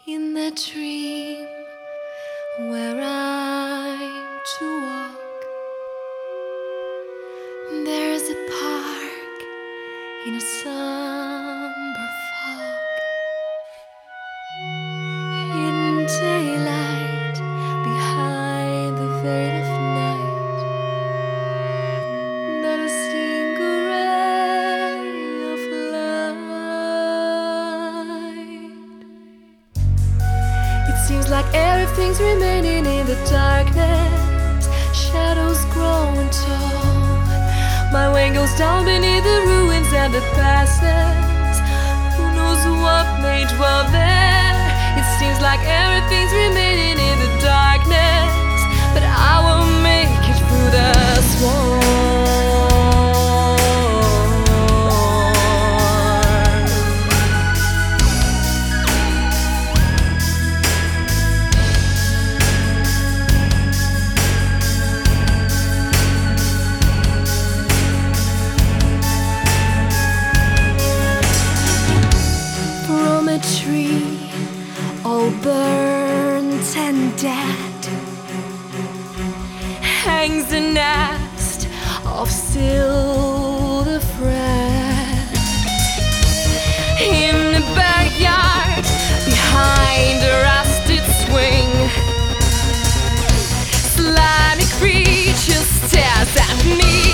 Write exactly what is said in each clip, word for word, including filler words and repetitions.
in that dream where I'm to walk. There's a park in a somber fog. In daylight, behind the veil of night, not a single ray of light. It seems like everything's remaining in the darkness. Shadows growing tall. My way goes down beneath the ruins and the passes. Who knows what may dwell there? It seems like everything's remaining in the darkness, but I will make it through the swarm. From a tree all burnt and dead hangs a nest of silver thread. In the backyard, behind a rusted swing, slimy creature stares at me.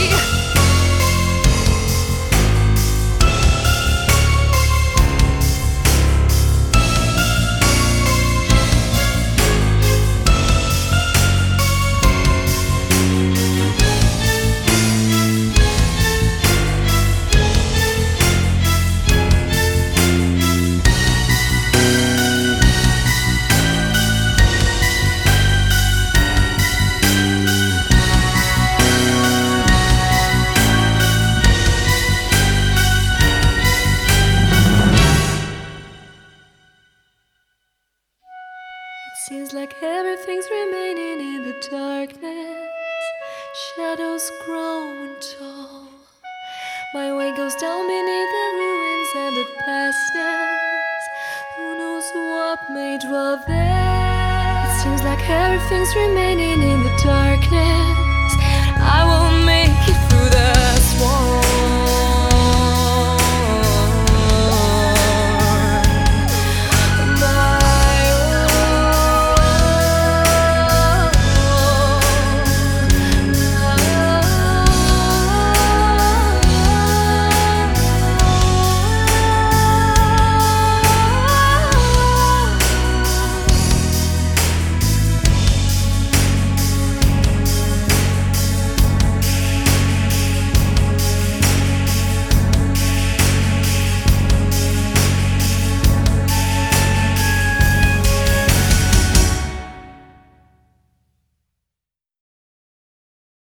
Seems like everything's remaining in the darkness. Shadows growing tall. My way goes down beneath the ruins and the pastures. Who knows what may dwell there? It seems like everything's remaining in the darkness. I will make